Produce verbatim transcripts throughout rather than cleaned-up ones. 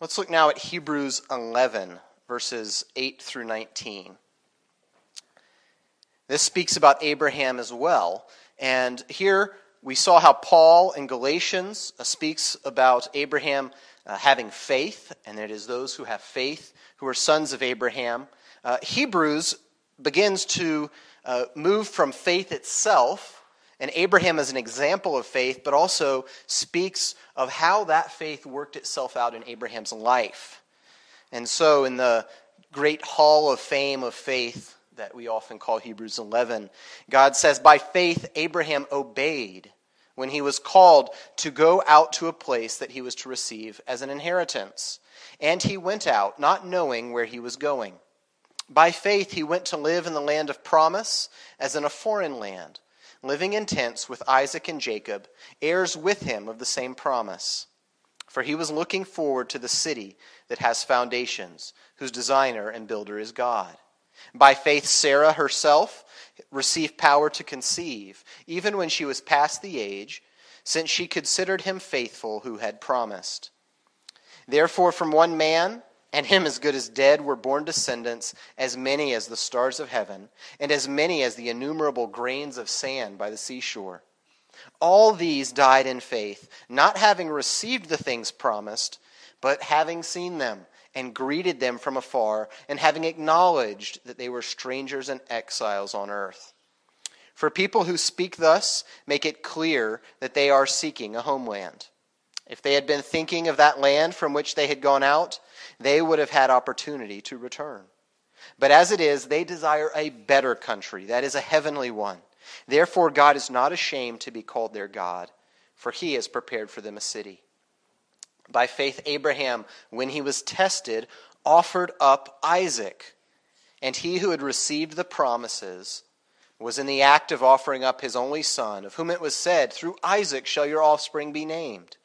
Let's look now at Hebrews eleven, verses eight through nineteen. This speaks about Abraham as well. And here we saw how Paul in Galatians uh, speaks about Abraham uh, having faith, and it is those who have faith who are sons of Abraham. Uh, Hebrews begins to uh, move from faith itself, and Abraham is an example of faith, but also speaks of how that faith worked itself out in Abraham's life. And so in the great hall of fame of faith that we often call Hebrews eleven, God says, by faith Abraham obeyed when he was called to go out to a place that he was to receive as an inheritance. And he went out, not knowing where he was going. By faith he went to live in the land of promise, as in a foreign land, living in tents with Isaac and Jacob, heirs with him of the same promise. For he was looking forward to the city that has foundations, whose designer and builder is God. By faith Sarah herself received power to conceive, even when she was past the age, since she considered him faithful who had promised. Therefore from one man, and him as good as dead, were born descendants, as many as the stars of heaven, and as many as the innumerable grains of sand by the seashore. All these died in faith, not having received the things promised, but having seen them, and greeted them from afar, and having acknowledged that they were strangers and exiles on earth. For people who speak thus make it clear that they are seeking a homeland. If they had been thinking of that land from which they had gone out, they would have had opportunity to return. But as it is, they desire a better country, that is a heavenly one. Therefore God is not ashamed to be called their God, for he has prepared for them a city. By faith Abraham, when he was tested, offered up Isaac. And he who had received the promises was in the act of offering up his only son, of whom it was said, through Isaac shall your offspring be named.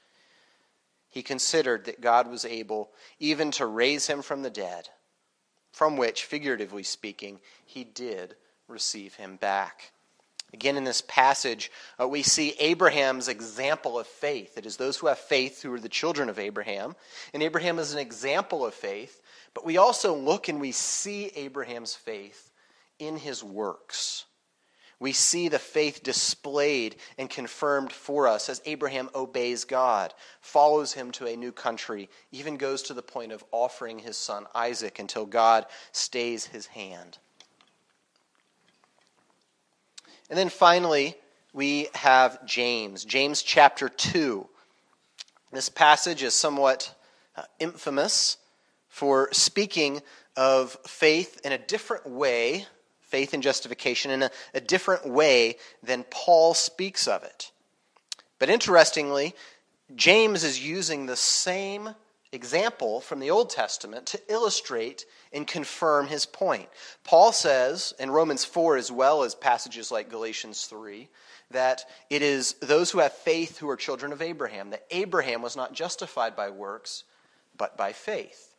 He considered that God was able even to raise him from the dead, from which, figuratively speaking, he did receive him back. Again, in this passage, uh, we see Abraham's example of faith. It is those who have faith who are the children of Abraham. And Abraham is an example of faith. But we also look and we see Abraham's faith in his works. We see the faith displayed and confirmed for us as Abraham obeys God, follows him to a new country, even goes to the point of offering his son Isaac until God stays his hand. And then finally, we have James. James chapter two. This passage is somewhat uh, infamous for speaking of faith in a different way, faith and justification in a, a different way than Paul speaks of it. But interestingly, James is using the same example from the Old Testament to illustrate and confirm his point. Paul says in Romans four, as well as passages like Galatians three, that it is those who have faith who are children of Abraham, that Abraham was not justified by works, but by faith.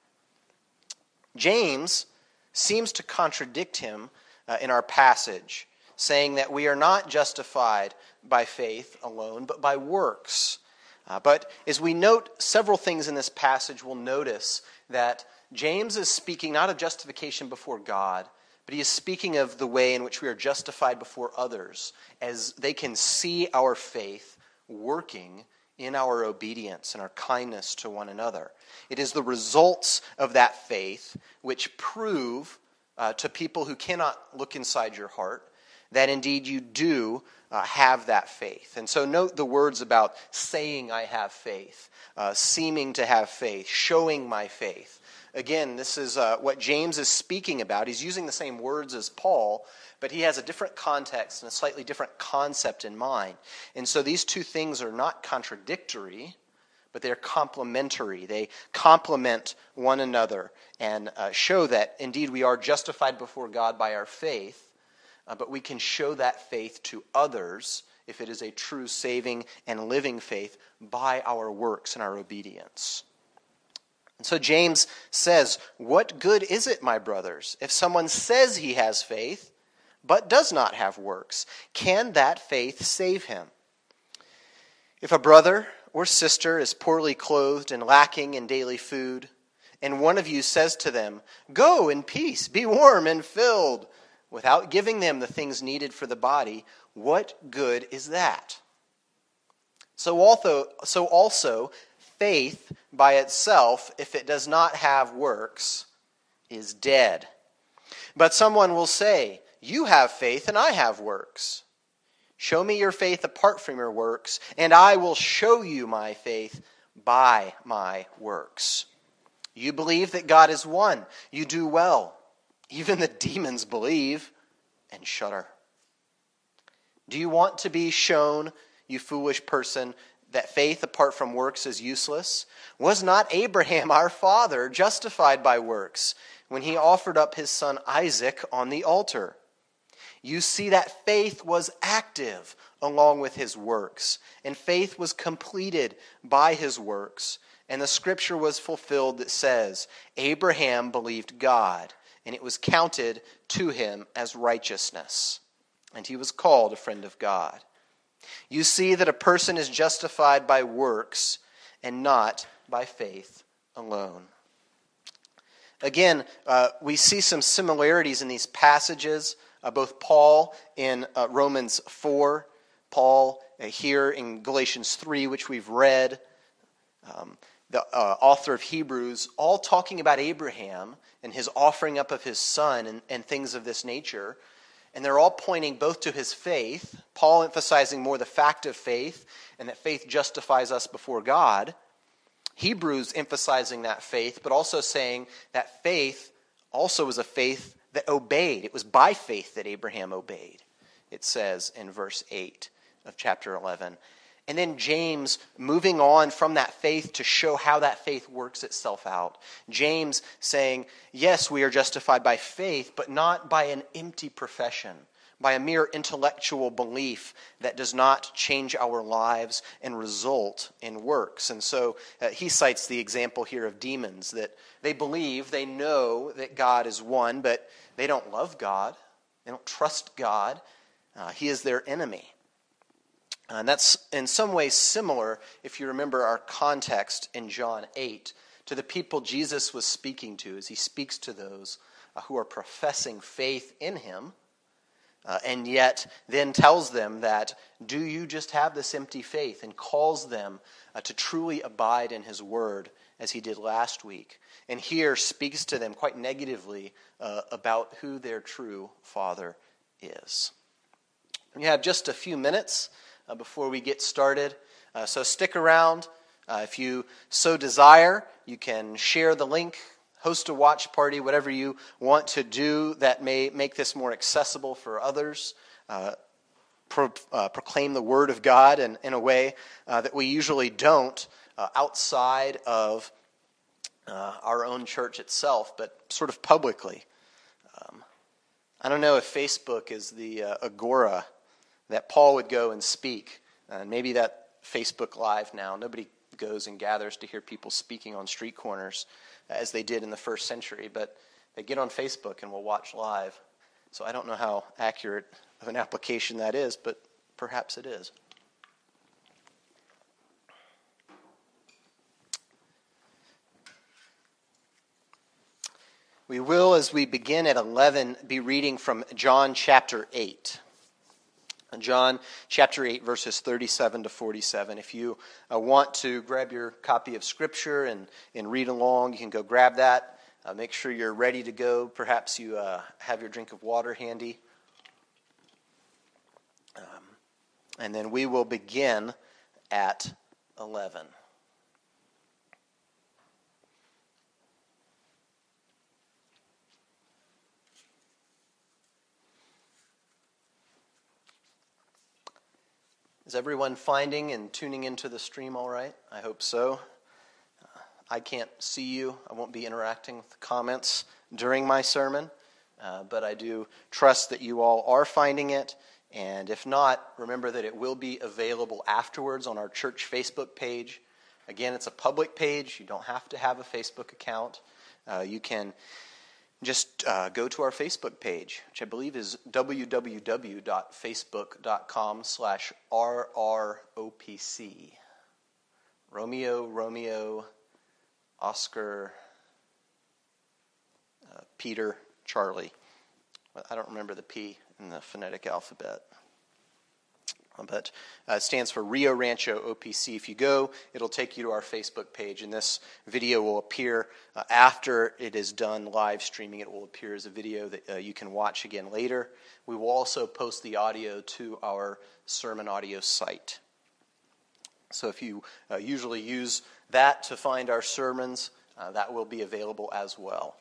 James seems to contradict him uh, in our passage, saying that we are not justified by faith alone, but by works. Uh, but as we note several things in this passage, we'll notice that James is speaking not of justification before God, but he is speaking of the way in which we are justified before others, as they can see our faith working in our obedience and our kindness to one another. It is the results of that faith which prove uh, to people who cannot look inside your heart that indeed you do uh, have that faith. And so note the words about saying I have faith, uh, seeming to have faith, showing my faith. Again, this is uh, what James is speaking about. He's using the same words as Paul, but he has a different context and a slightly different concept in mind. And so these two things are not contradictory, but they're complementary. They complement one another and uh, show that indeed we are justified before God by our faith, uh, but we can show that faith to others if it is a true saving and living faith by our works and our obedience. And so James says, what good is it, my brothers, if someone says he has faith, but does not have works? Can that faith save him? If a brother or sister is poorly clothed and lacking in daily food, and one of you says to them, 'Go in peace, be warm and filled,' without giving them the things needed for the body, what good is that? So also, so also, faith by itself, if it does not have works, is dead. But someone will say, 'You have faith and I have works. Show me your faith apart from your works, and I will show you my faith by my works.' You believe that God is one. You do well. Even the demons believe and shudder. Do you want to be shown, you foolish person, that faith apart from works is useless? Was not Abraham our father justified by works when he offered up his son Isaac on the altar? You see that faith was active along with his works, and faith was completed by his works. And the scripture was fulfilled that says, 'Abraham believed God, and it was counted to him as righteousness. And he was called a friend of God.' You see that a person is justified by works and not by faith alone." Again, uh, we see some similarities in these passages. Uh, both Paul in uh, Romans four, Paul uh, here in Galatians three, which we've read, um, the uh, author of Hebrews, all talking about Abraham and his offering up of his son and, and things of this nature. And they're all pointing both to his faith, Paul emphasizing more the fact of faith and that faith justifies us before God. Hebrews emphasizing that faith, but also saying that faith also was a faith that obeyed. It was by faith that Abraham obeyed, it says in verse eight of chapter eleven. And then James moving on from that faith to show how that faith works itself out. James saying, yes, we are justified by faith, but not by an empty profession, by a mere intellectual belief that does not change our lives and result in works. And so uh, he cites the example here of demons, that they believe, they know that God is one, but they don't love God. They don't trust God. Uh, he is their enemy. And that's in some ways similar, if you remember our context in John eight, to the people Jesus was speaking to as he speaks to those uh, who are professing faith in him, uh, and yet then tells them that, do you just have this empty faith, and calls them uh, to truly abide in his word as he did last week. And here speaks to them quite negatively uh, about who their true father is. We have just a few minutes Uh, before we get started. Uh, so stick around. Uh, if you so desire, you can share the link, host a watch party, whatever you want to do that may make this more accessible for others. Uh, pro, uh, proclaim the word of God in, in a way uh, that we usually don't uh, outside of uh, our own church itself, but sort of publicly. Um, I don't know if Facebook is the uh, agora that Paul would go and speak. And uh, maybe that Facebook Live now, nobody goes and gathers to hear people speaking on street corners uh, as they did in the first century, but they get on Facebook and will watch live. So I don't know how accurate of an application that is, but perhaps it is. We will, as we begin at eleven, be reading from John chapter eight. John chapter eight, verses thirty-seven to forty-seven. If you uh, want to grab your copy of Scripture and, and read along, you can go grab that. Uh, make sure you're ready to go. Perhaps you uh, have your drink of water handy. Um, and then we will begin at eleven. Is everyone finding and tuning into the stream all right? I hope so. Uh, I can't see you. I won't be interacting with the comments during my sermon, uh, but I do trust that you all are finding it. And if not, remember that it will be available afterwards on our church Facebook page. Again, it's a public page. You don't have to have a Facebook account. Uh, you can just uh, go to our Facebook page, which I believe is www.facebook.com slash RROPC. Romeo, Romeo, Oscar, uh, Peter, Charlie. I don't remember the P in the phonetic alphabet. But uh, it stands for Rio Rancho O P C. If you go, it'll take you to our Facebook page, and this video will appear uh, after it is done live streaming. It will appear as a video that uh, you can watch again later. We will also post the audio to our sermon audio site. So if you uh, usually use that to find our sermons, uh, that will be available as well.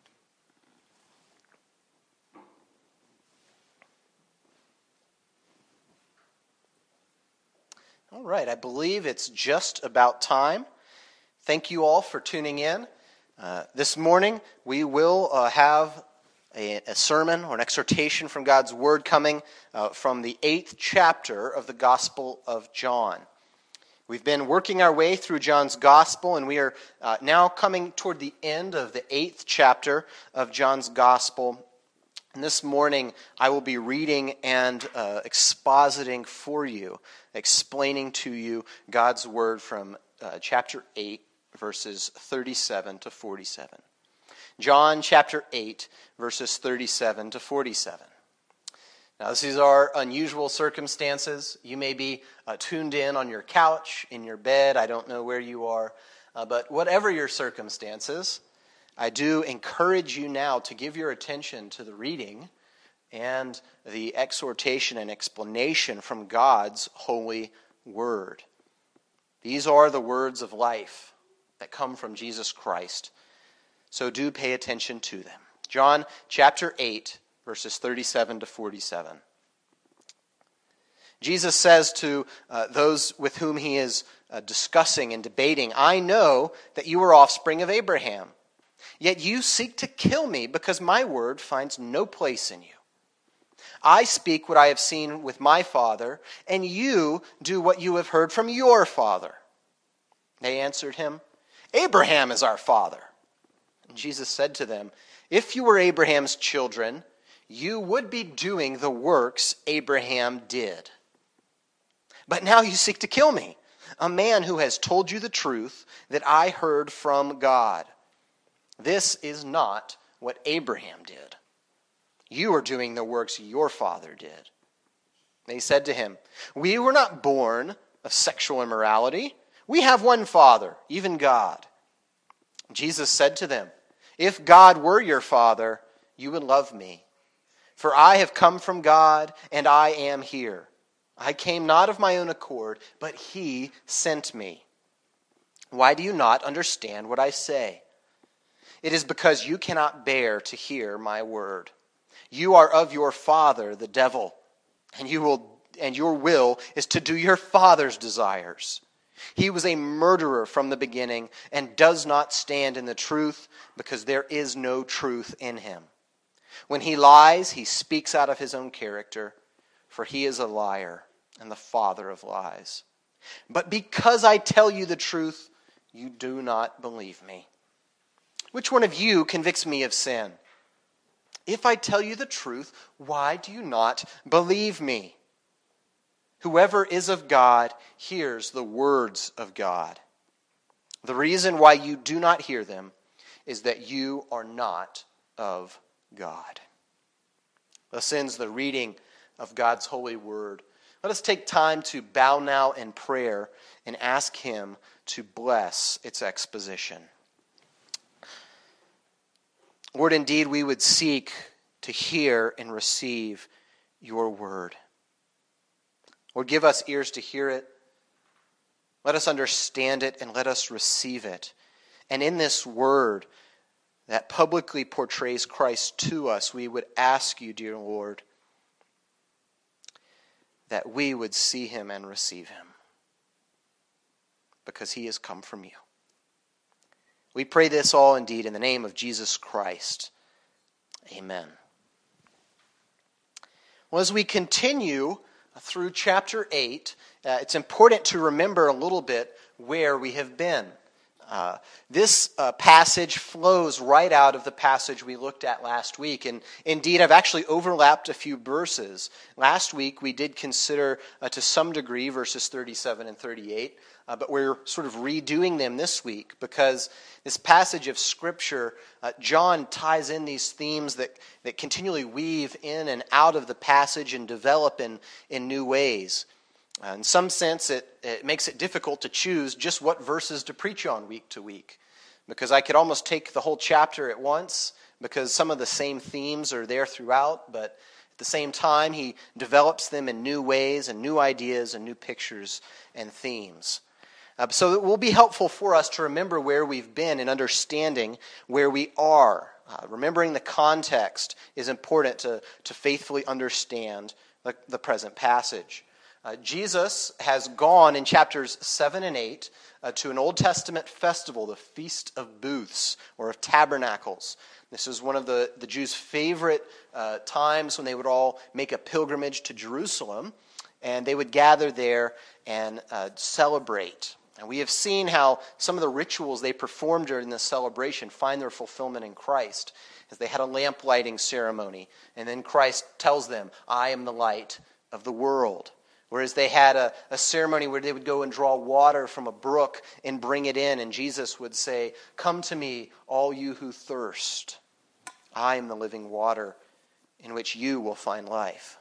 All right, I believe it's just about time. Thank you all for tuning in. Uh, this morning, we will uh, have a, a sermon or an exhortation from God's Word coming uh, from the eighth chapter of the Gospel of John. We've been working our way through John's Gospel, and we are uh, now coming toward the end of the eighth chapter of John's Gospel. And this morning, I will be reading and uh, expositing for you, explaining to you God's Word from uh, chapter eight, verses thirty-seven to forty-seven. John chapter eight, verses thirty-seven to forty-seven. Now, this is our unusual circumstances. You may be uh, tuned in on your couch, in your bed. I don't know where you are. Uh, but whatever your circumstances, I do encourage you now to give your attention to the reading and the exhortation and explanation from God's holy word. These are the words of life that come from Jesus Christ. So do pay attention to them. John chapter eight, verses thirty-seven to forty-seven. Jesus says to uh, those with whom he is uh, discussing and debating, "I know that you are offspring of Abraham. Yet you seek to kill me because my word finds no place in you. I speak what I have seen with my father, and you do what you have heard from your father." They answered him, "Abraham is our father." And Jesus said to them, "If you were Abraham's children, you would be doing the works Abraham did. But now you seek to kill me, a man who has told you the truth that I heard from God. This is not what Abraham did. You are doing the works your father did." They said to him, "We were not born of sexual immorality. We have one Father, even God." Jesus said to them, "If God were your Father, you would love me. For I have come from God, and I am here. I came not of my own accord, but he sent me. Why do you not understand what I say? It is because you cannot bear to hear my word. You are of your father, the devil, and you will and your will is to do your father's desires. He was a murderer from the beginning and does not stand in the truth because there is no truth in him. When he lies, he speaks out of his own character, for he is a liar and the father of lies. But because I tell you the truth, you do not believe me. Which one of you convicts me of sin? If I tell you the truth, why do you not believe me? Whoever is of God hears the words of God. The reason why you do not hear them is that you are not of God." Thus ends the reading of God's holy word. Let us take time to bow now in prayer and ask him to bless its exposition. Lord, indeed, we would seek to hear and receive your word. Lord, give us ears to hear it. Let us understand it and let us receive it. And in this word that publicly portrays Christ to us, we would ask you, dear Lord, that we would see him and receive him, because he has come from you. We pray this all indeed in the name of Jesus Christ. Amen. Well, as we continue through chapter eight, uh, it's important to remember a little bit where we have been. Uh, Uh, this uh, passage flows right out of the passage we looked at last week. And indeed, I've actually overlapped a few verses. Last week, we did consider, uh, to some degree, verses thirty-seven and thirty-eight. Uh, but we're sort of redoing them this week because this passage of Scripture, uh, John ties in these themes that, that continually weave in and out of the passage and develop in, in new ways. Uh, in some sense, it, it makes it difficult to choose just what verses to preach on week to week, because I could almost take the whole chapter at once, because some of the same themes are there throughout, but at the same time, he develops them in new ways and new ideas and new pictures and themes. Uh, so it will be helpful for us to remember where we've been and understanding where we are. Uh, remembering the context is important to, to faithfully understand the, the present passage. Uh, Jesus has gone in chapters seven and eight uh, to an Old Testament festival, the Feast of Booths, or of Tabernacles. This is one of the, the Jews' favorite uh, times when they would all make a pilgrimage to Jerusalem, and they would gather there and uh, celebrate. And we have seen how some of the rituals they performed during this celebration find their fulfillment in Christ, as they had a lamp lighting ceremony, and then Christ tells them, "I am the light of the world." Whereas they had a, a ceremony where they would go and draw water from a brook and bring it in, and Jesus would say, "Come to me, all you who thirst. I am the living water in which you will find life."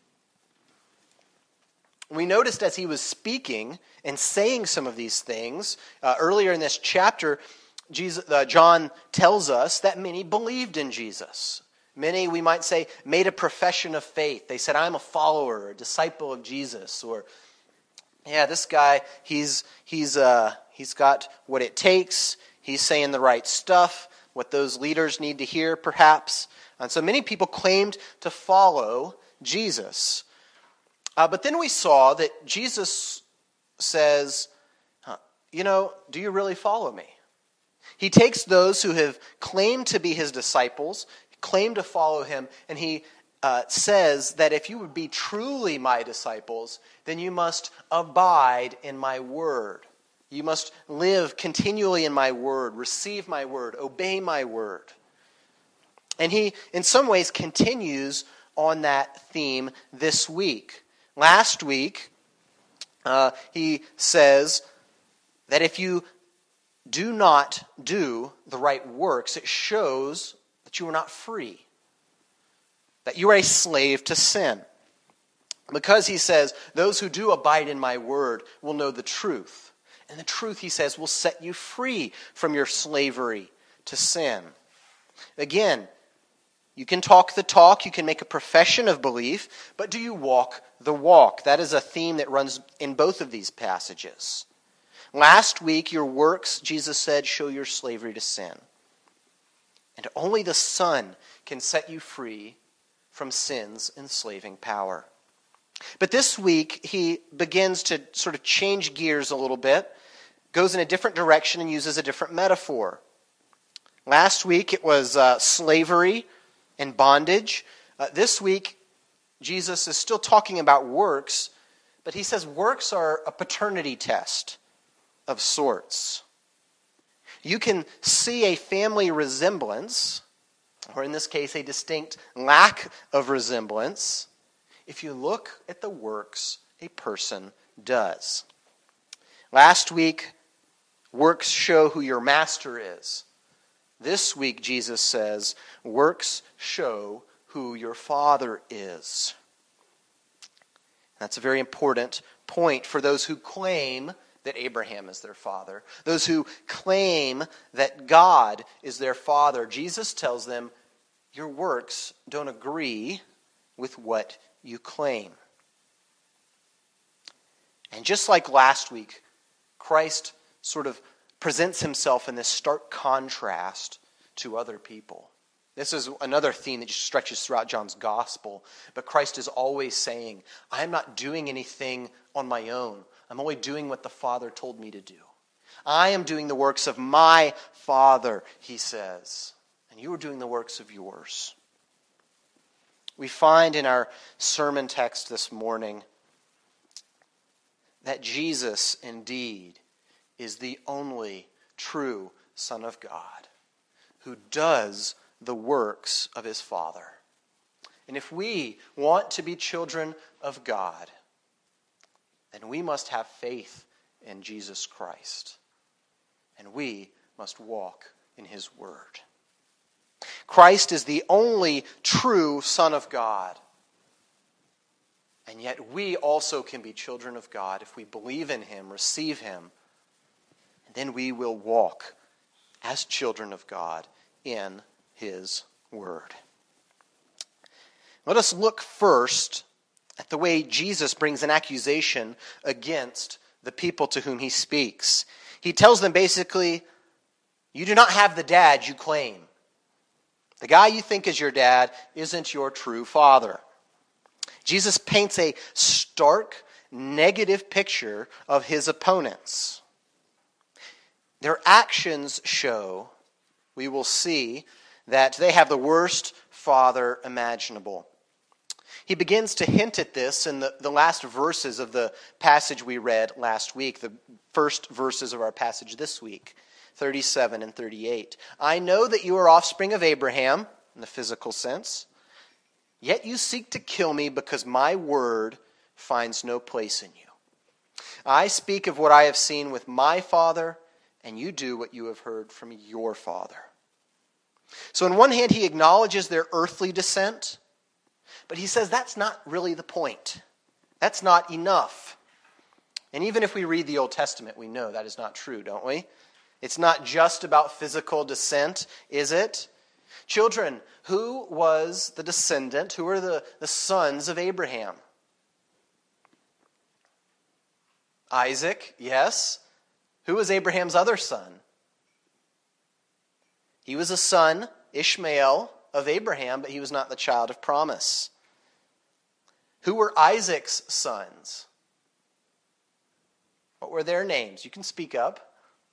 We noticed as he was speaking and saying some of these things, uh, earlier in this chapter, Jesus, uh, John tells us that many believed in Jesus. Many, we might say, made a profession of faith. They said, "I'm a follower, a disciple of Jesus." Or, "Yeah, this guy, he's he's uh, he's got what it takes. He's saying the right stuff, what those leaders need to hear, perhaps." And so many people claimed to follow Jesus. Uh, but then we saw that Jesus says, huh, you know, do you really follow me? He takes those who have claimed to be his disciples, claim to follow him, and he uh, says that if you would be truly my disciples, then you must abide in my word. You must live continually in my word, receive my word, obey my word. And he, in some ways, continues on that theme this week. Last week, uh, he says that if you do not do the right works, it shows that you are not free, that you are a slave to sin. Because he says, those who do abide in my word will know the truth. And the truth, he says, will set you free from your slavery to sin. Again, you can talk the talk, you can make a profession of belief, but do you walk the walk? That is a theme that runs in both of these passages. Last week, your works, Jesus said, show your slavery to sin. And only the Son can set you free from sin's enslaving power. But this week, he begins to sort of change gears a little bit, goes in a different direction and uses a different metaphor. Last week, it was uh, slavery and bondage. Uh, this week, Jesus is still talking about works, but he says works are a paternity test of sorts. You can see a family resemblance, or in this case, a distinct lack of resemblance, if you look at the works a person does. Last week, works show who your master is. This week, Jesus says, works show who your Father is. That's a very important point for those who claim that Abraham is their father. Those who claim that God is their father. Jesus tells them, your works don't agree with what you claim. And just like last week, Christ sort of presents himself in this stark contrast to other people. This is another theme that just stretches throughout John's gospel. But Christ is always saying, I am not doing anything on my own. I'm only doing what the Father told me to do. I am doing the works of my Father, he says. And you are doing the works of yours. We find in our sermon text this morning that Jesus indeed is the only true Son of God, who does the works of his Father. And if we want to be children of God, then we must have faith in Jesus Christ. And we must walk in his word. Christ is the only true Son of God. And yet we also can be children of God if we believe in him, receive him, and then we will walk as children of God in his word. Let us look first at the way Jesus brings an accusation against the people to whom he speaks. He tells them basically, you do not have the dad you claim. The guy you think is your dad isn't your true father. Jesus paints a stark, negative picture of his opponents. Their actions show, we will see, that they have the worst father imaginable. He begins to hint at this in the, the last verses of the passage we read last week, the first verses of our passage this week, thirty-seven and thirty-eight. I know that you are offspring of Abraham, in the physical sense, yet you seek to kill me because my word finds no place in you. I speak of what I have seen with my father, and you do what you have heard from your father. So on one hand, he acknowledges their earthly descent, but he says that's not really the point. That's not enough. And even if we read the Old Testament, we know that is not true, don't we? It's not just about physical descent, is it? Children, who was the descendant? Who are the, the sons of Abraham? Isaac, yes. Who was Abraham's other son? He was a son, Ishmael, of Abraham, but he was not the child of promise. Who were Isaac's sons? What were their names? You can speak up.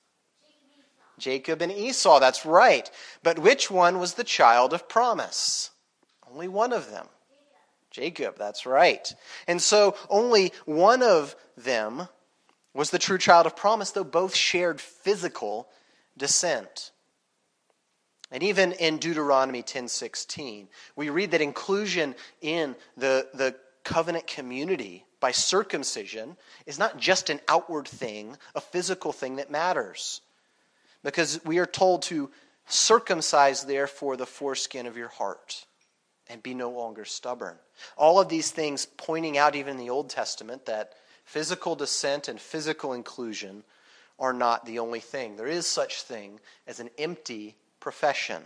Jacob and Esau, that's right. But which one was the child of promise? Only one of them. Jacob, that's right. And so only one of them was the true child of promise, though both shared physical descent. And even in Deuteronomy ten sixteen, we read that inclusion in the, the covenant community by circumcision is not just an outward thing, a physical thing that matters. Because we are told to circumcise, therefore, the foreskin of your heart and be no longer stubborn. All of these things pointing out, even in the Old Testament, that physical descent and physical inclusion are not the only thing. There is such thing as an empty profession.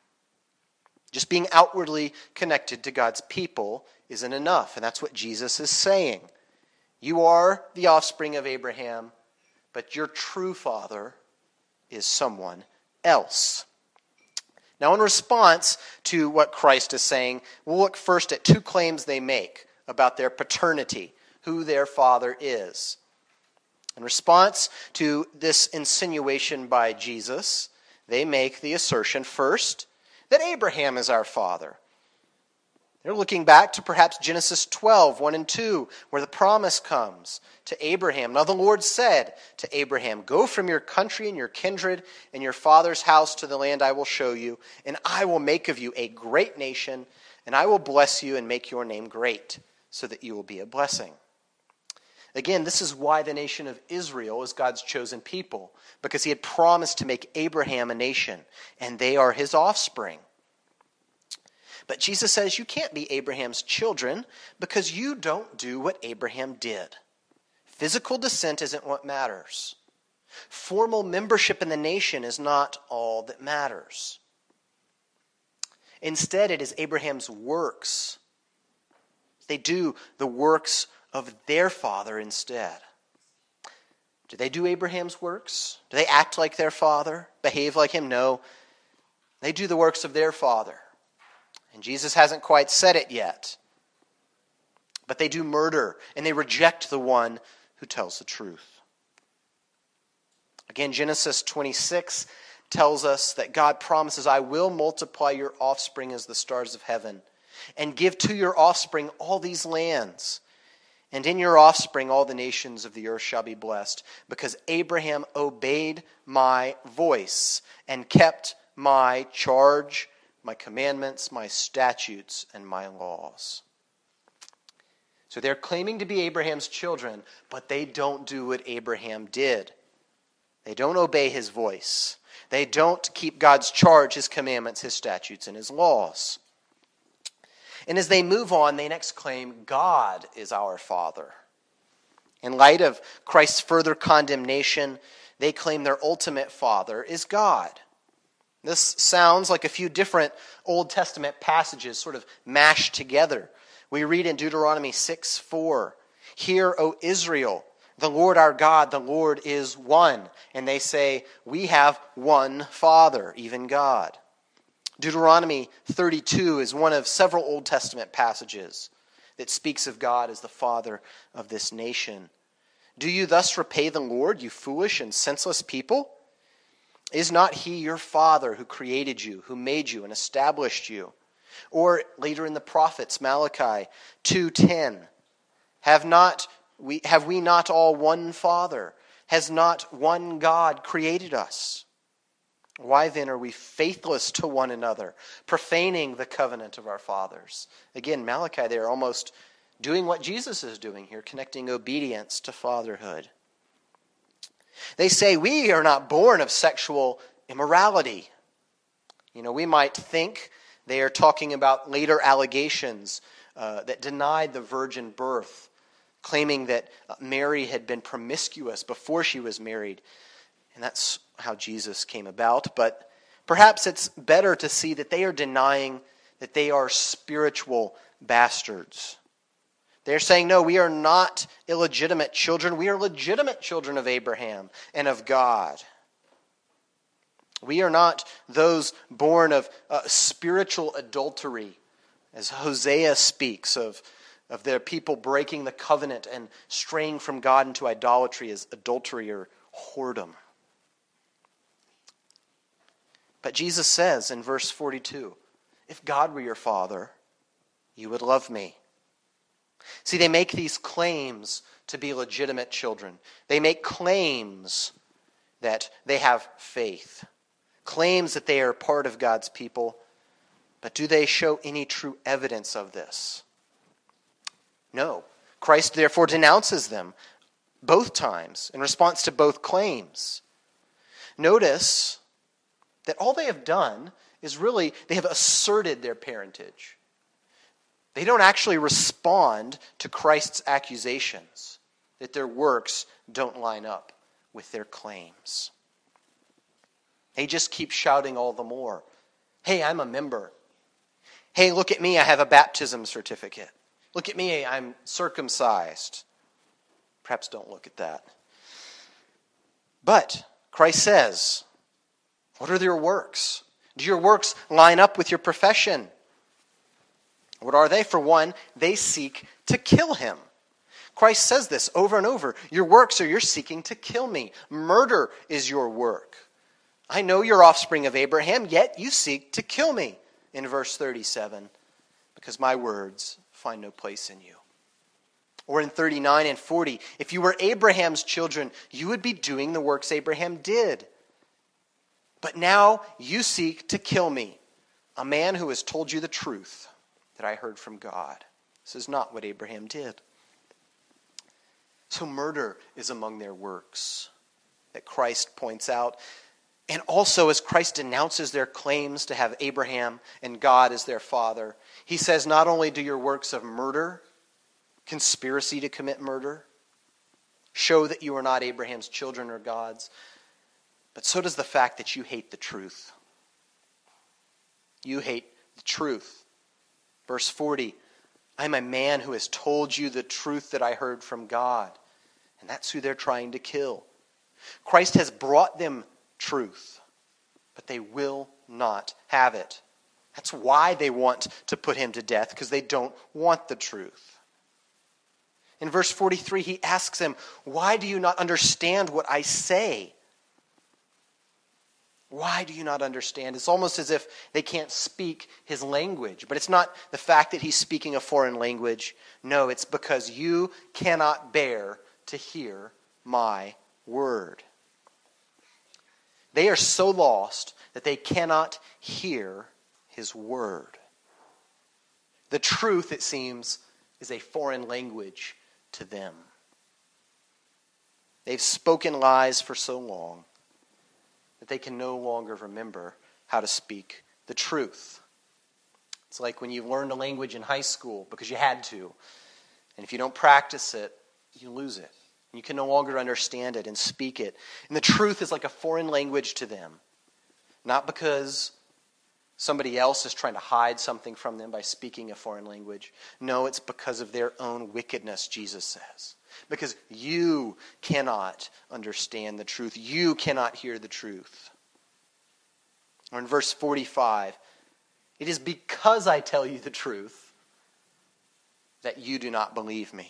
Just being outwardly connected to God's people isn't enough, and that's what Jesus is saying. You are the offspring of Abraham, but your true father is someone else. Now, in response to what Christ is saying, we'll look first at two claims they make about their paternity, who their father is. In response to this insinuation by Jesus, they make the assertion first that Abraham is our father. They're looking back to perhaps Genesis twelve, one and two, where the promise comes to Abraham. Now the Lord said to Abraham, go from your country and your kindred and your father's house to the land I will show you, and I will make of you a great nation, and I will bless you and make your name great, so that you will be a blessing. Again, this is why the nation of Israel is God's chosen people, because he had promised to make Abraham a nation, and they are his offspring. But Jesus says you can't be Abraham's children because you don't do what Abraham did. Physical descent isn't what matters. Formal membership in the nation is not all that matters. Instead, it is Abraham's works. They do the works of their father instead. Do they do Abraham's works? Do they act like their father? Behave like him? No. They do the works of their father. And Jesus hasn't quite said it yet. But they do murder, and they reject the one who tells the truth. Again, Genesis twenty-six tells us that God promises, I will multiply your offspring as the stars of heaven, and give to your offspring all these lands. And in your offspring all the nations of the earth shall be blessed, because Abraham obeyed my voice and kept my charge, my commandments, my statutes, and my laws. So they're claiming to be Abraham's children, but they don't do what Abraham did. They don't obey his voice. They don't keep God's charge, his commandments, his statutes, and his laws. And as they move on, they next claim God is our Father. In light of Christ's further condemnation, they claim their ultimate Father is God. This sounds like a few different Old Testament passages sort of mashed together. We read in Deuteronomy six four, "Hear, O Israel, the Lord our God, the Lord is one." And they say, we have one Father, even God. Deuteronomy thirty-two is one of several Old Testament passages that speaks of God as the Father of this nation. "Do you thus repay the Lord, you foolish and senseless people? Is not he your Father who created you, who made you and established you?" Or later in the prophets, Malachi two ten, "Have not we have we not all one Father? Has not one God created us? Why then are we faithless to one another, profaning the covenant of our fathers?" Again, Malachi there almost doing what Jesus is doing here, connecting obedience to fatherhood. They say we are not born of sexual immorality. You know, we might think they are talking about later allegations uh, that denied the virgin birth, claiming that Mary had been promiscuous before she was married. And that's how Jesus came about. But perhaps it's better to see that they are denying that they are spiritual bastards. They're saying, no, we are not illegitimate children. We are legitimate children of Abraham and of God. We are not those born of uh, spiritual adultery, as Hosea speaks of, of their people breaking the covenant and straying from God into idolatry as adultery or whoredom. But Jesus says in verse forty-two, if God were your Father, you would love me. See, they make these claims to be legitimate children. They make claims that they have faith, claims that they are part of God's people, but do they show any true evidence of this? No. Christ therefore denounces them both times in response to both claims. Notice that all they have done is really, they have asserted their parentage. They don't actually respond to Christ's accusations that their works don't line up with their claims. They just keep shouting all the more, hey, I'm a member. Hey, look at me, I have a baptism certificate. Look at me, I'm circumcised. Perhaps don't look at that. But Christ says, what are your works? Do your works line up with your profession? What are they? For one, they seek to kill him. Christ says this over and over. Your works are you're seeking to kill me. Murder is your work. I know you're offspring of Abraham, yet you seek to kill me. In verse thirty-seven, because my words find no place in you. Or in thirty-nine and forty, if you were Abraham's children, you would be doing the works Abraham did. But now you seek to kill me, a man who has told you the truth that I heard from God. This is not what Abraham did. So murder is among their works that Christ points out. And also as Christ denounces their claims to have Abraham and God as their father, he says not only do your works of murder, conspiracy to commit murder, show that you are not Abraham's children or God's, but so does the fact that you hate the truth. You hate the truth. Verse forty, I'm a man who has told you the truth that I heard from God. And that's who they're trying to kill. Christ has brought them truth, but they will not have it. That's why they want to put him to death, because they don't want the truth. In verse forty-three, he asks them, why do you not understand what I say? Why do you not understand? It's almost as if they can't speak his language. But it's not the fact that he's speaking a foreign language. No, it's because you cannot bear to hear my word. They are so lost that they cannot hear his word. The truth, it seems, is a foreign language to them. They've spoken lies for so long that they can no longer remember how to speak the truth. It's like when you learned a language in high school because you had to. And if you don't practice it, you lose it. You can no longer understand it and speak it. And the truth is like a foreign language to them. Not because somebody else is trying to hide something from them by speaking a foreign language. No, it's because of their own wickedness, Jesus says. Because you cannot understand the truth. You cannot hear the truth. Or in verse forty-five, it is because I tell you the truth that you do not believe me.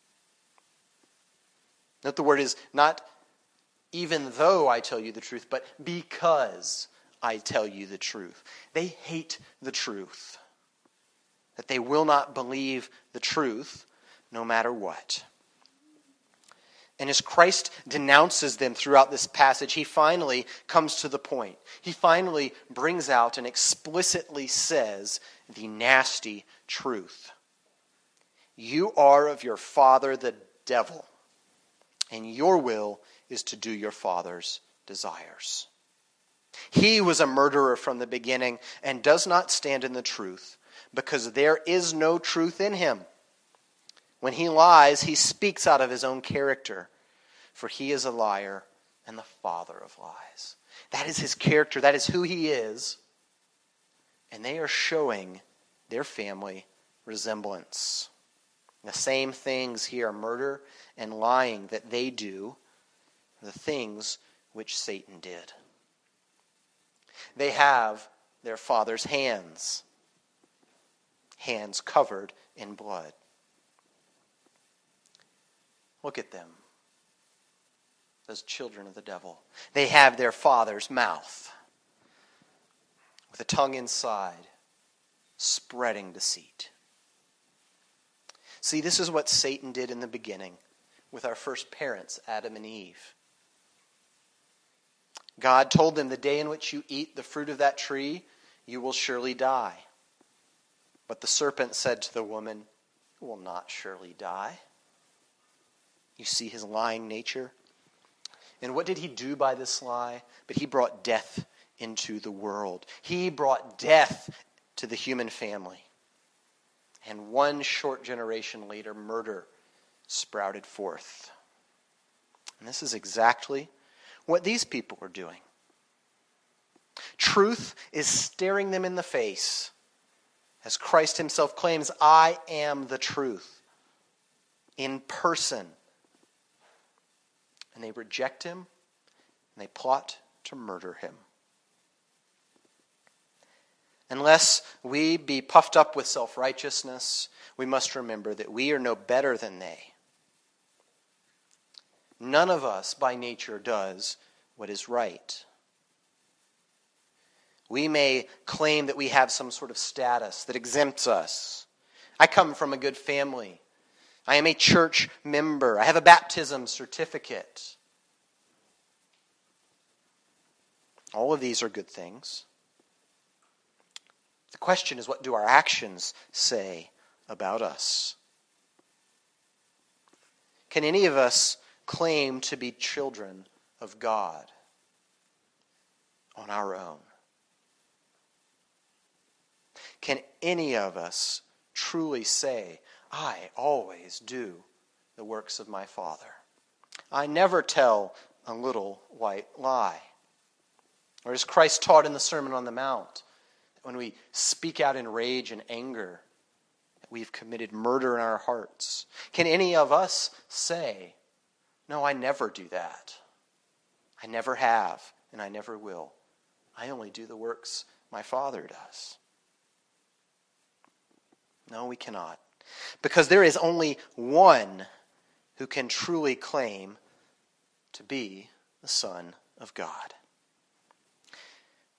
Note the word is not even though I tell you the truth, but because I tell you the truth. They hate the truth. That they will not believe the truth no matter what. And as Christ denounces them throughout this passage, he finally comes to the point. He finally brings out and explicitly says the nasty truth. You are of your father the devil, and your will is to do your father's desires. He was a murderer from the beginning and does not stand in the truth, because there is no truth in him. When he lies, he speaks out of his own character, for he is a liar and the father of lies. That is his character. That is who he is. And they are showing their family resemblance. The same things here, murder and lying, that they do, the things which Satan did. They have their father's hands, hands covered in blood. Look at them, those children of the devil. They have their father's mouth, with a tongue inside, spreading deceit. See, this is what Satan did in the beginning with our first parents, Adam and Eve. God told them, the day in which you eat the fruit of that tree, you will surely die. But the serpent said to the woman, you will not surely die. You see his lying nature? And what did he do by this lie? But he brought death into the world. He brought death to the human family. And one short generation later, murder sprouted forth. And this is exactly what these people are doing. Truth is staring them in the face. As Christ himself claims, I am the truth. In person. And they reject him, and they plot to murder him. Unless we be puffed up with self-righteousness, we must remember that we are no better than they. None of us by nature does what is right. We may claim that we have some sort of status that exempts us. I come from a good family. I am a church member. I have a baptism certificate. All of these are good things. The question is, what do our actions say about us? Can any of us claim to be children of God on our own? Can any of us truly say, I always do the works of my Father? I never tell a little white lie. Or as Christ taught in the Sermon on the Mount, that when we speak out in rage and anger, that we've committed murder in our hearts. Can any of us say, no, I never do that. I never have, and I never will. I only do the works my Father does. No, we cannot. Because there is only one who can truly claim to be the Son of God.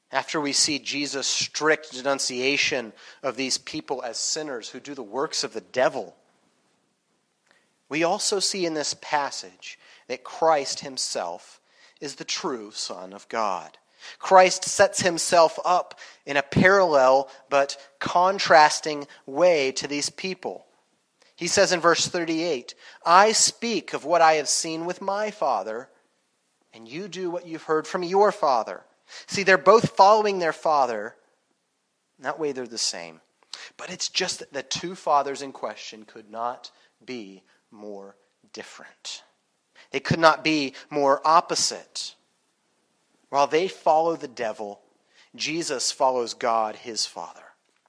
After we see Jesus' strict denunciation of these people as sinners who do the works of the devil, we also see in this passage that Christ himself is the true Son of God. Christ sets himself up in a parallel but contrasting way to these people. He says in verse thirty-eight, I speak of what I have seen with my Father, and you do what you've heard from your father. See, they're both following their father. In that way, they're the same. But it's just that the two fathers in question could not be more different. They could not be more opposite. While they follow the devil, Jesus follows God, his Father.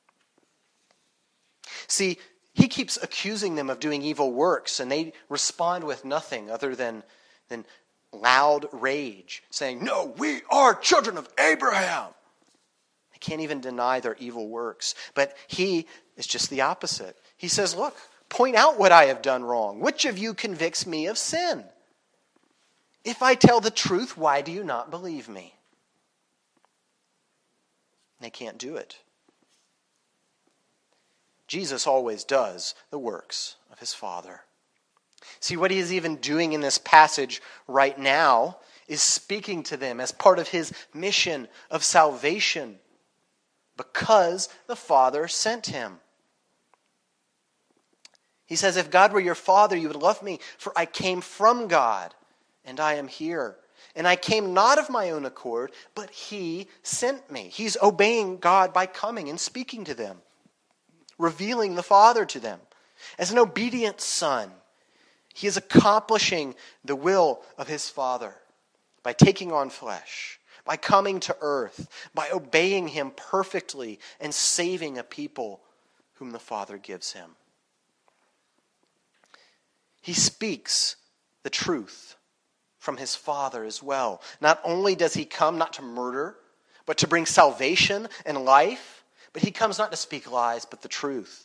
See, he keeps accusing them of doing evil works, and they respond with nothing other than, than loud rage, saying, no, we are children of Abraham. They can't even deny their evil works. But he is just the opposite. He says, look, point out what I have done wrong. Which of you convicts me of sin? If I tell the truth, why do you not believe me? They can't do it. Jesus always does the works of his Father. See, what he is even doing in this passage right now is speaking to them as part of his mission of salvation because the Father sent him. He says, if God were your Father, you would love me, for I came from God, and I am here. And I came not of my own accord, but he sent me. He's obeying God by coming and speaking to them, revealing the Father to them. As an obedient son, he is accomplishing the will of his Father by taking on flesh, by coming to earth, by obeying him perfectly and saving a people whom the Father gives him. He speaks the truth from his Father as well. Not only does he come not to murder, but to bring salvation and life, but he comes not to speak lies, but the truth.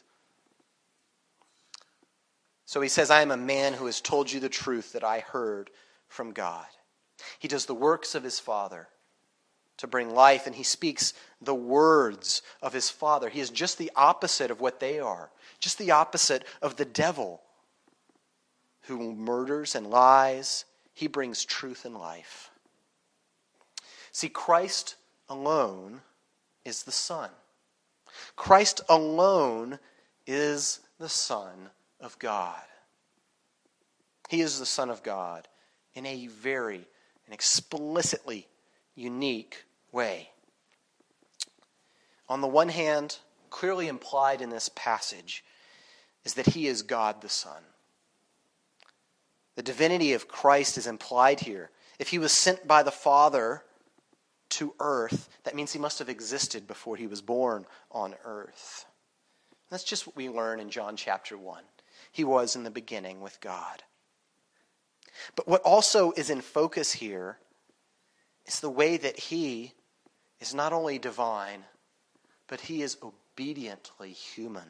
So he says, I am a man who has told you the truth that I heard from God. He does the works of his Father to bring life, and he speaks the words of his Father. He is just the opposite of what they are, just the opposite of the devil who murders and lies. He brings truth and life. See, Christ alone is the Son. Christ alone is the Son of God. He is the Son of God in a very and explicitly unique way. On the one hand, clearly implied in this passage is that he is God the Son. The divinity of Christ is implied here. If he was sent by the Father to earth, that means he must have existed before he was born on earth. That's just what we learn in John chapter one. He was in the beginning with God. But what also is in focus here is the way that he is not only divine, but he is obediently human.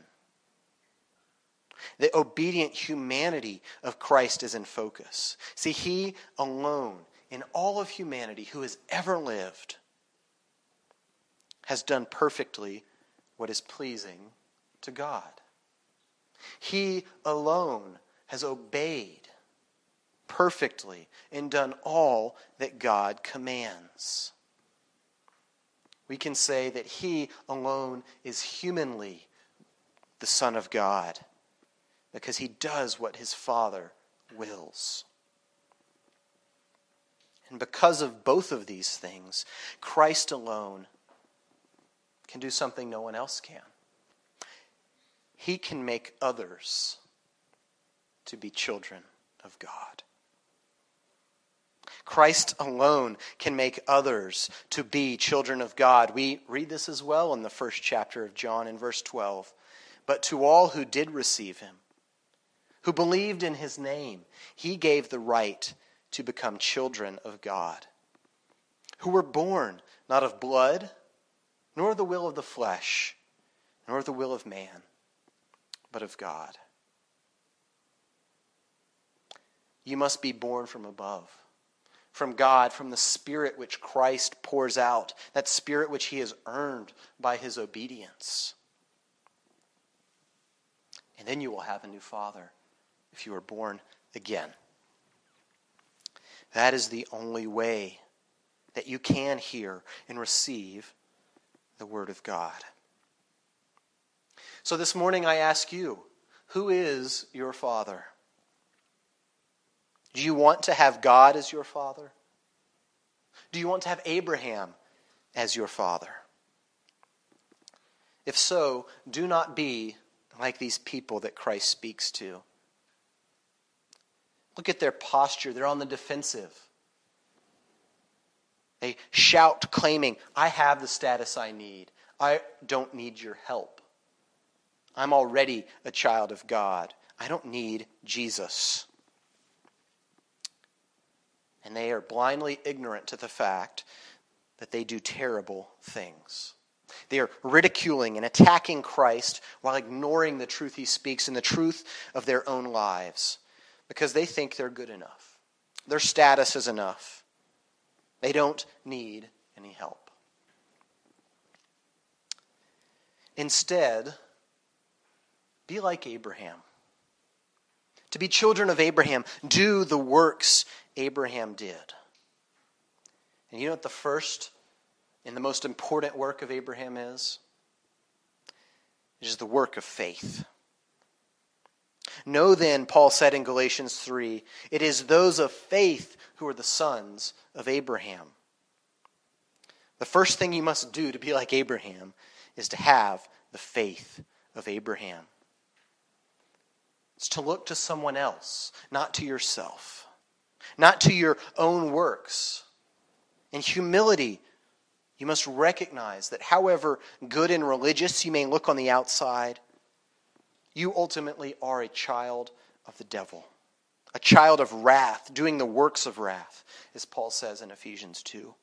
The obedient humanity of Christ is in focus. See, he alone in all of humanity who has ever lived has done perfectly what is pleasing to God. He alone has obeyed perfectly and done all that God commands. We can say that he alone is humanly the Son of God, because he does what his Father wills. And because of both of these things, Christ alone can do something no one else can. He can make others to be children of God. Christ alone can make others to be children of God. We read this as well in the first chapter of John in verse twelve. But to all who did receive him, who believed in his name, he gave the right to become children of God, who were born not of blood, nor the will of the flesh, nor the will of man, but of God. You must be born from above, from God, from the Spirit which Christ pours out, that Spirit which he has earned by his obedience. And then you will have a new father if you are born again. That is the only way that you can hear and receive the Word of God. So this morning I ask you, who is your father? Do you want to have God as your father? Do you want to have Abraham as your father? If so, do not be like these people that Christ speaks to. Look at their posture. They're on the defensive. They shout, claiming, I have the status I need. I don't need your help. I'm already a child of God. I don't need Jesus. And they are blindly ignorant to the fact that they do terrible things. They are ridiculing and attacking Christ while ignoring the truth he speaks and the truth of their own lives because they think they're good enough. Their status is enough. They don't need any help. Instead, be like Abraham. To be children of Abraham, do the works Abraham did. And you know what the first and the most important work of Abraham is? It is the work of faith. Know then, Paul said in Galatians three, it is those of faith who are the sons of Abraham. The first thing you must do to be like Abraham is to have the faith of Abraham. It's to look to someone else, not to yourself, not to your own works. In humility, you must recognize that however good and religious you may look on the outside, you ultimately are a child of the devil, a child of wrath, doing the works of wrath, as Paul says in Ephesians two.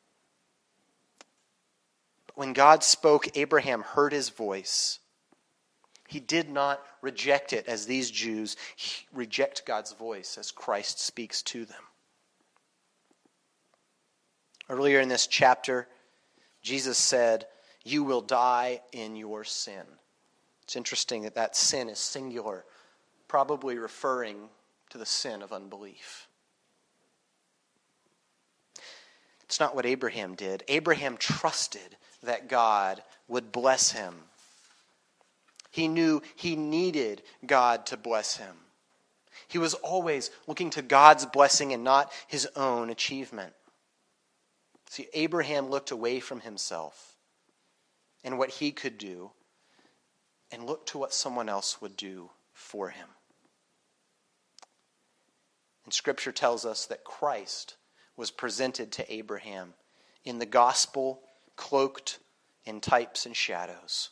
But when God spoke, Abraham heard his voice. He did not reject it as these Jews reject God's voice as Christ speaks to them. Earlier in this chapter, Jesus said, you will die in your sin. It's interesting that that sin is singular, probably referring to the sin of unbelief. It's not what Abraham did. Abraham trusted that God would bless him. He knew he needed God to bless him. He was always looking to God's blessing and not his own achievement. See, Abraham looked away from himself and what he could do and looked to what someone else would do for him. And Scripture tells us that Christ was presented to Abraham in the gospel, cloaked in types and shadows.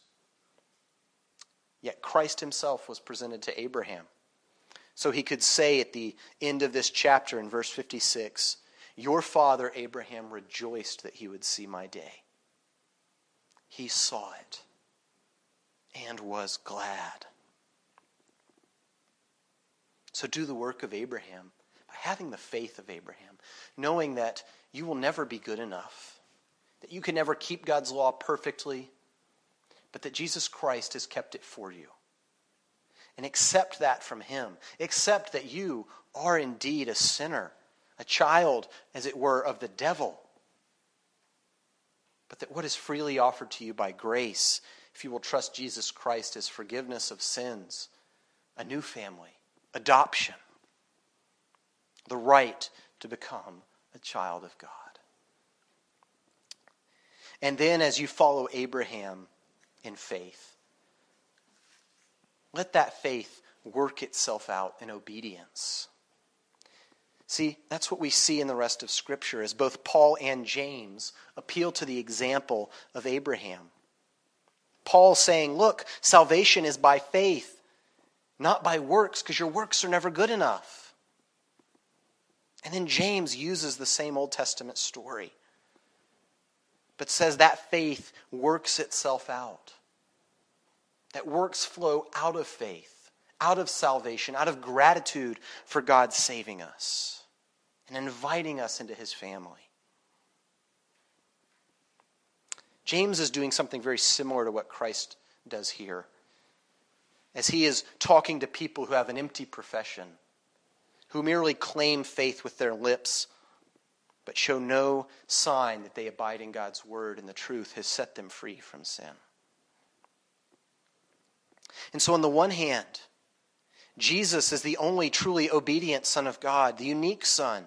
Yet Christ himself was presented to Abraham. So he could say at the end of this chapter in verse fifty-six, your father Abraham rejoiced that he would see my day. He saw it and was glad. So do the work of Abraham by having the faith of Abraham, knowing that you will never be good enough, that you can never keep God's law perfectly, but that Jesus Christ has kept it for you. And accept that from him. Accept that you are indeed a sinner, a child, as it were, of the devil. But that what is freely offered to you by grace, if you will trust Jesus Christ as forgiveness of sins, a new family, adoption, the right to become a child of God. And then as you follow Abraham in faith, let that faith work itself out in obedience. See, that's what we see in the rest of Scripture as both Paul and James appeal to the example of Abraham. Paul saying, look, salvation is by faith, not by works, because your works are never good enough. And then James uses the same Old Testament story, but says that faith works itself out. That works flow out of faith, out of salvation, out of gratitude for God saving us. and inviting us into his family. James is doing something very similar to what Christ does here, as he is talking to people who have an empty profession, who merely claim faith with their lips, but show no sign that they abide in God's word and the truth has set them free from sin. And so on the one hand, Jesus is the only truly obedient Son of God, the unique Son.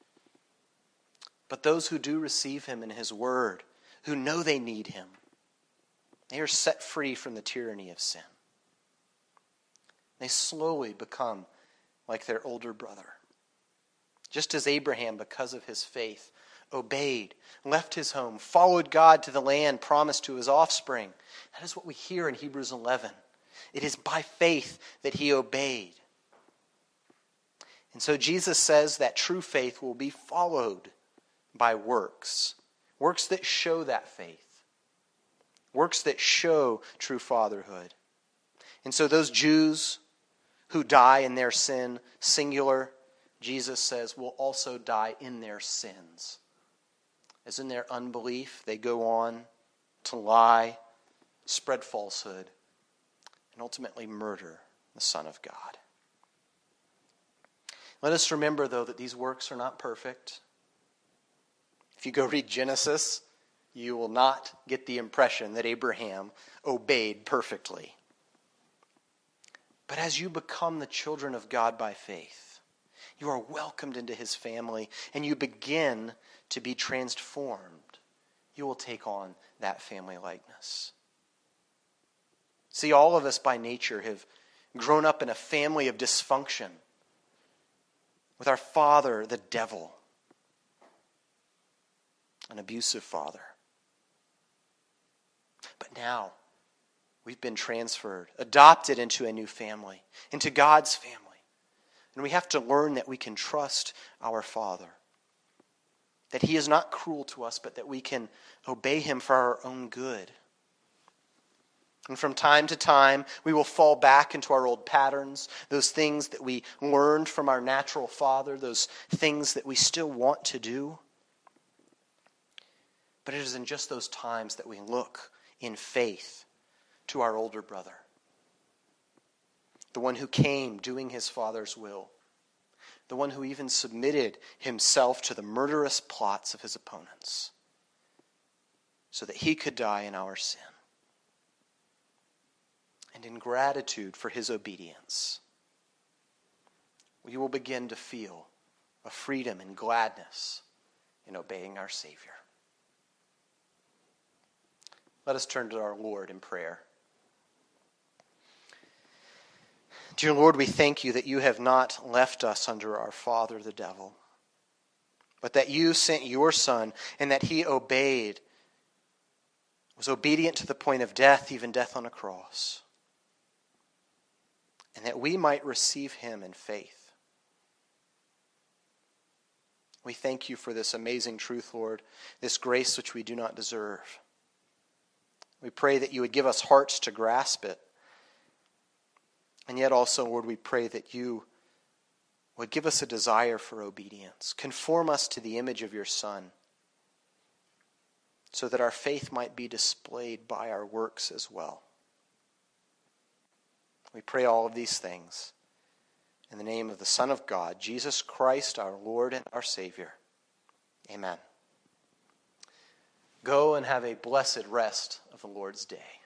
But those who do receive him in his word, who know they need him, they are set free from the tyranny of sin. They slowly become like their older brother. Just as Abraham, because of his faith, obeyed, left his home, followed God to the land promised to his offspring. That is what we hear in Hebrews eleven. It is by faith that he obeyed. And so Jesus says that true faith will be followed by works. Works that show that faith. Works that show true fatherhood. And so those Jews who die in their sin, singular, Jesus says, will also die in their sins. As in their unbelief, they go on to lie, spread falsehood, and ultimately murder the Son of God. Let us remember, though, that these works are not perfect. If you go read Genesis, you will not get the impression that Abraham obeyed perfectly. But as you become the children of God by faith, you are welcomed into his family, and you begin to be transformed. You will take on that family likeness. See, all of us by nature have grown up in a family of dysfunction, with our father, the devil, an abusive father. But now, we've been transferred, adopted into a new family, into God's family. And we have to learn that we can trust our Father. That he is not cruel to us, but that we can obey him for our own good. And from time to time, we will fall back into our old patterns, those things that we learned from our natural father, those things that we still want to do. But it is in just those times that we look in faith to our older brother, the one who came doing his Father's will, the one who even submitted himself to the murderous plots of his opponents so that he could die in our sin. And in gratitude for his obedience, we will begin to feel a freedom and gladness in obeying our Savior. Let us turn to our Lord in prayer. Dear Lord, we thank you that you have not left us under our father, the devil, but that you sent your Son and that he obeyed, was obedient to the point of death, even death on a cross, and that we might receive him in faith. We thank you for this amazing truth, Lord, this grace which we do not deserve. We pray that you would give us hearts to grasp it. And yet also, Lord, we pray that you would give us a desire for obedience. Conform us to the image of your Son, so that our faith might be displayed by our works as well. We pray all of these things in the name of the Son of God, Jesus Christ, our Lord and our Savior. Amen. Go and have a blessed rest of the Lord's day.